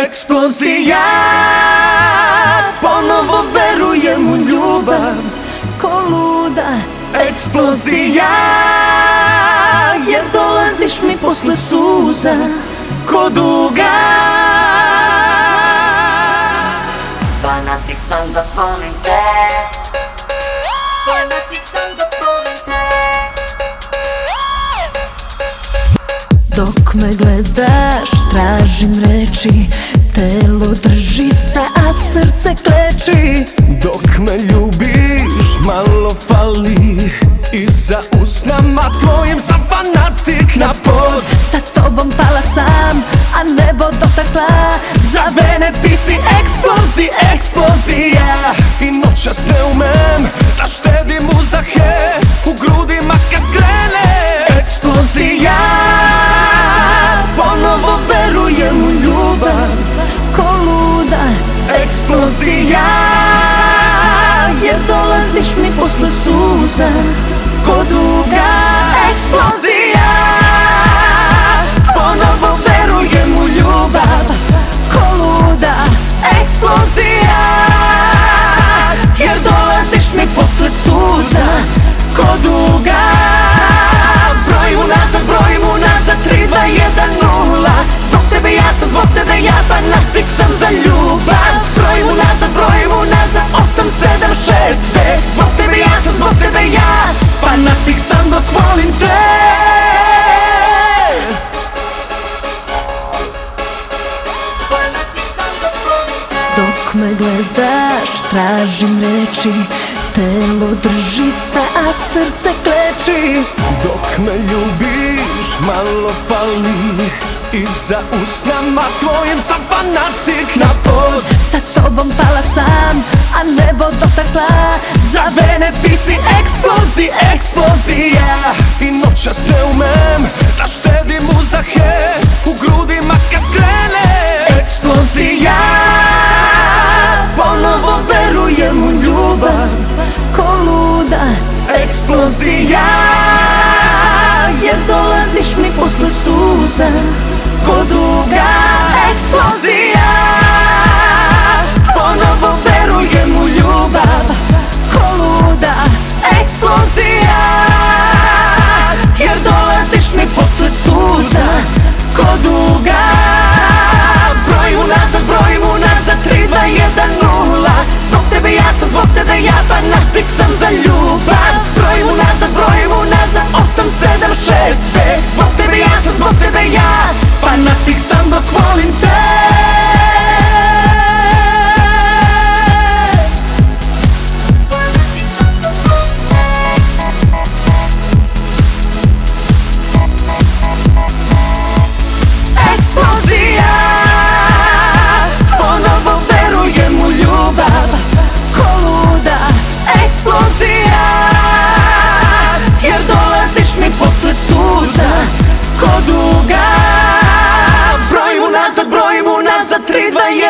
Eksplozija, ponovo verujem u ljubav ko luda. Eksplozija, jer dolaziš mi posle suza ko duga. Fanatik sam da volim te, fanatik sam da volim te. Dok me gledaš tražim reči, telo drži se a srce kleči. Dok me ljubiš malo fali i za usnama tvojim sam fanatik na pod. Sa tobom pala sam, a nebo dotakla. Za mene ti si eksplozija. I noćas ne umem da štedim uzdahe u grudima kad krene eksplozija. Ponovo verujem u ljubav ko luda. Eksplozija, jer dolaziš mi posle suza ko duga. Eksplozija, ponovo verujem u ljubav ko luda. Eksplozija, jer dolaziš mi posle suza ko duga. Brojim unazad, 3, 2, 1, 0. Zbog tebe ja sam, zbog tebe ja, fanatik sam za ljubav. Brojim unazad, 8, 7, 6, 5. Zbog tebe ja sam, zbog tebe ja, fanatik sam dok volim te. Dok me gledaš tražim reči, telo drži se a srce kleči. Dok me ljubiš malo fali i za usnama tvojim sam fanatik na pod. Sa tobom pala sam, a nebo dotakla. Za mene ti si eksplozija. I noćas ne umem da štedim uzdahe u grudima kad krene eksplozija. Ponovo verujem u ljubav ko luda. Eksplozija, jer dolaziš mi posle suza ko duga. Eksplozija, ponovo verujem u ljubav ko luda. Eksplozija, jer dolaziš mi posle suza ko duga. Brojim unazad, 3, 2, 1, 0. Zbog tebe ja sam, zbog tebe ja, fanatik sam za ljubav. Brojim unazad, 8, 7, 6, 5. Zbog tebe ja sam, zbog tebe ja, fanatik sam dok volim te. Eksplozija, ponovo verujem u ljubav ko luda. Eksplozija, jer dolaziš mi posle suza ko duga. Brojim unazad, 3, 2, 1.